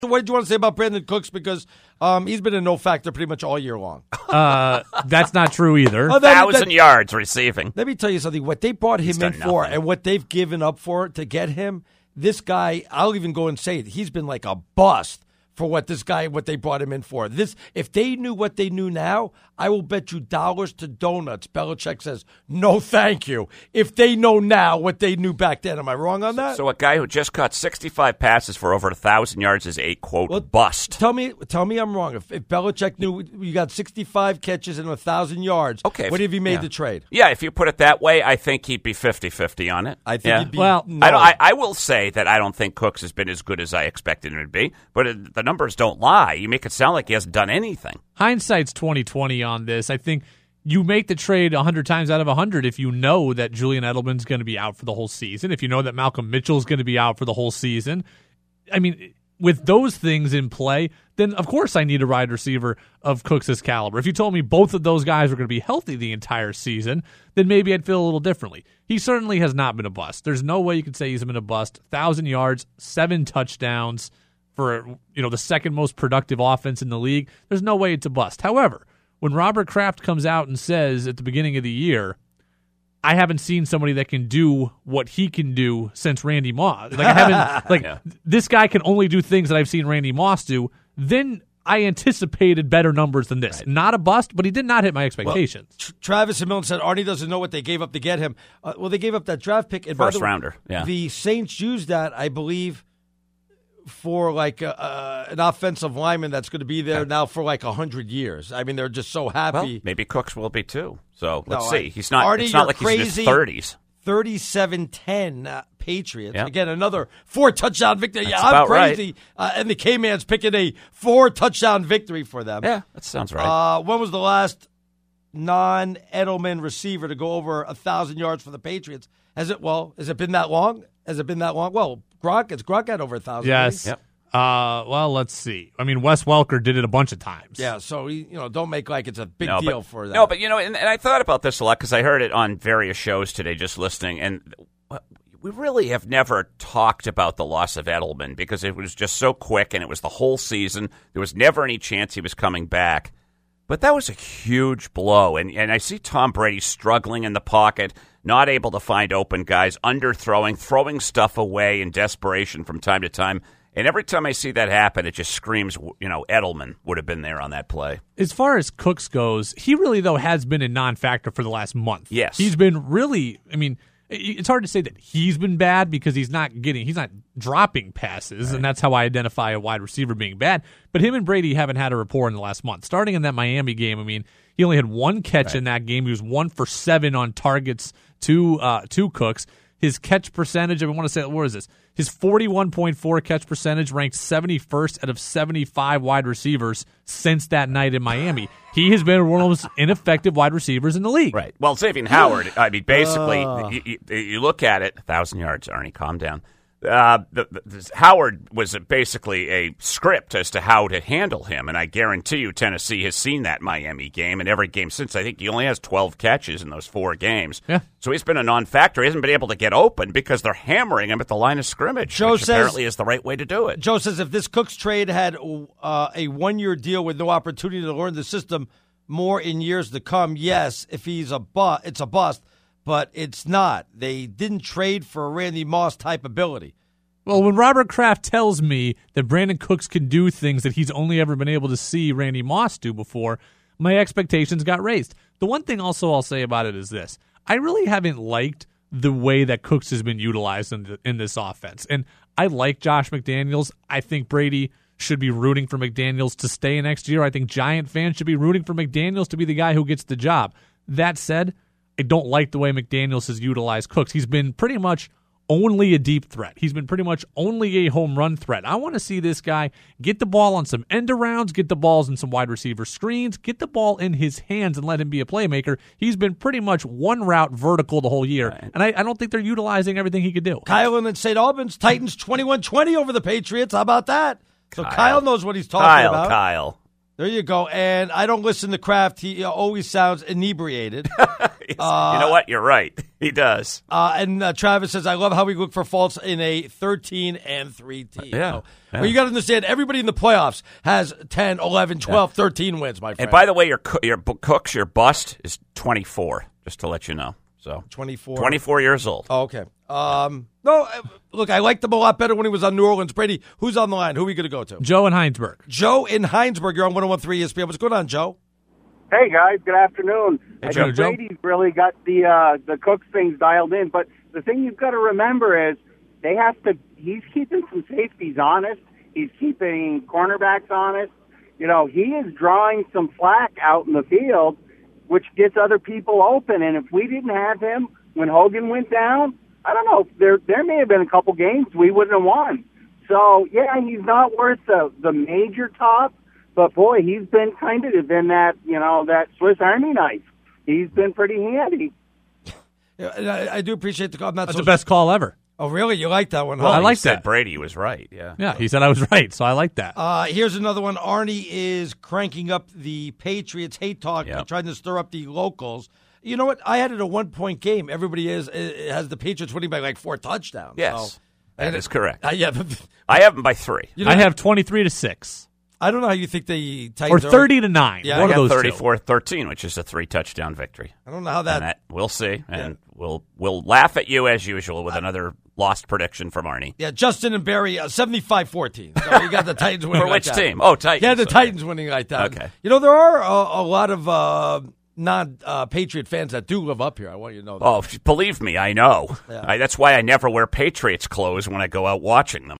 What did you want to say about Brandon Cooks? Because he's been a no factor pretty much all year long. That's not true either. 1,000 yards receiving. Let me tell you something. What they brought him in for and what they've given up for to get him, this guy, I'll even go and say it, he's been like a bust for what they brought him in for. If they knew what they knew now, I will bet you dollars to donuts. Belichick says, no, thank you. If they know now what they knew back then. Am I wrong on that? So a guy who just caught 65 passes for over 1,000 yards is a, quote, bust. Tell me I'm wrong. If Belichick knew you got 65 catches and 1,000 yards, what if he made the trade? Yeah, if you put it that way, I think he'd be 50-50 on it. I think he'd be. Well, no. I will say that I don't think Cooks has been as good as I expected him to be, but the numbers don't lie. You make it sound like he hasn't done anything. Hindsight's 20/20 on this. I think you make the trade 100 times out of 100 if you know that Julian Edelman's going to be out for the whole season, if you know that Malcolm Mitchell's going to be out for the whole season. I mean, with those things in play, then of course I need a wide receiver of Cooks' caliber. If you told me both of those guys were going to be healthy the entire season, then maybe I'd feel a little differently. He certainly has not been a bust. There's no way you could say he's been a bust. 1,000 yards, 7 touchdowns for the second most productive offense in the league. There's no way it's a bust. However, when Robert Kraft comes out and says at the beginning of the year, I haven't seen somebody that can do what he can do since Randy Moss. This guy can only do things that I've seen Randy Moss do. Then I anticipated better numbers than this. Right. Not a bust, but he did not hit my expectations. Well, Travis and Milton said Arnie doesn't know what they gave up to get him. They gave up that draft pick. And first rounder. Yeah. The Saints used that, I believe, for like an offensive lineman that's going to be there now for like 100 years. I mean, they're just so happy. Well, maybe Cooks will be too. So let's see. He's not. Artie, it's not like crazy. He's in his 30s. 37-10 Patriots. Yep. Again, another 4-touchdown victory. That's I'm about crazy. Right. And the K-Man's picking a 4-touchdown victory for them. Yeah, that sounds right. When was the last non-Edelman receiver to go over 1,000 yards for the Patriots? Has it been that long? Well, Gronk had over 1,000. Yes. Yep. Well, let's see. I mean, Wes Welker did it a bunch of times. Yeah, so don't make like it's a big deal for that. No, but and I thought about this a lot because I heard it on various shows today just listening, and we really have never talked about the loss of Edelman because it was just so quick and it was the whole season. There was never any chance he was coming back. But that was a huge blow, and I see Tom Brady struggling in the pocket, not able to find open guys, underthrowing, throwing stuff away in desperation from time to time. And every time I see that happen, it just screams, Edelman would have been there on that play. As far as Cooks goes, he really, though, has been a non-factor for the last month. Yes. He's been really, it's hard to say that he's been bad because he's not dropping passes, right. And that's how I identify a wide receiver being bad. But him and Brady haven't had a rapport in the last month. Starting in that Miami game, he only had one catch in that game. He was 1 for 7 on targets to Cooks. His catch percentage, I want to say, what is this? His 41.4 catch percentage ranked 71st out of 75 wide receivers since that night in Miami. He has been one of the most ineffective wide receivers in the league. Right. Well, Xavier Howard, basically, you look at it, 1,000 yards, Arnie, calm down. Howard was basically a script as to how to handle him, and I guarantee you Tennessee has seen that Miami game and every game since. I think he only has 12 catches in those 4 games. Yeah. So he's been a non-factor. He hasn't been able to get open because they're hammering him at the line of scrimmage, which apparently is the right way to do it. Joe says if this Cooks trade had a 1-year deal with no opportunity to learn the system more in years to come, yes, if he's it's a bust. But it's not. They didn't trade for a Randy Moss type ability. Well, when Robert Kraft tells me that Brandon Cooks can do things that he's only ever been able to see Randy Moss do before, my expectations got raised. The one thing also I'll say about it is this. I really haven't liked the way that Cooks has been utilized in this offense. And I like Josh McDaniels. I think Brady should be rooting for McDaniels to stay next year. I think Giant fans should be rooting for McDaniels to be the guy who gets the job. That said, I don't like the way McDaniels has utilized Cooks. He's been pretty much only a deep threat. He's been pretty much only a home run threat. I want to see this guy get the ball on some end arounds, get the balls in some wide receiver screens, get the ball in his hands and let him be a playmaker. He's been pretty much one route vertical the whole year, and I don't think they're utilizing everything he could do. Kyle in St. Albans, Titans 21-20 over the Patriots. How about that? So Kyle knows what he's talking about. Kyle. There you go. And I don't listen to Kraft. He always sounds inebriated. You know what? You're right. He does. And Travis says, I love how we look for faults in a 13-3 team. Yeah. So, well, you got to understand, everybody in the playoffs has 10, 11, 12, 13 wins, my friend. And by the way, your Cooks, your bust is 24, just to let you know. So 24 years old. Oh, okay. No, look, I liked him a lot better when he was on New Orleans. Brady, who's on the line? Who are we going to go to? Joe in Heinsberg. Joe in Heinsberg. You're on 101.3 ESPN. What's going on, Joe? Hey, guys. Good afternoon. Hey, I think Brady's really got the Cooks things dialed in. But the thing you've got to remember is he's keeping some safeties honest. He's keeping cornerbacks honest. You know, he is drawing some flack out in the field, which gets other people open. And if we didn't have him when Hogan went down, I don't know, there may have been a couple games we wouldn't have won. So, yeah, he's not worth the major top, but, boy, he's been kind of in that, that Swiss Army knife. He's been pretty handy. Yeah, I do appreciate the call. That's the best call ever. Oh, really? You like that one? Well, huh? I like said that. Brady was right, yeah. Yeah, he said I was right, so I like that. Here's another one. Arnie is cranking up the Patriots hate talk, trying to stir up the locals. You know what? I had it a 1-point game. Everybody has the Patriots winning by like 4 touchdowns. Yes, so, that is correct. Yeah, I have them by 3. I have 23-6. I don't know how you think the Titans or 30-9. Yeah, one I of got those 34-13, which is a 3-touchdown victory. I don't know how that we'll see, and we'll laugh at you as usual with another lost prediction from Arnie. Yeah, Justin and Barry, 75-14. So you got the Titans winning. For which like that. team? Oh, Titans. Yeah, the Titans winning like that. Okay. You know, there are a lot of non-Patriot fans that do live up here. I want you to know that. Oh, believe me, I know. Yeah. That's why I never wear Patriots clothes when I go out watching them.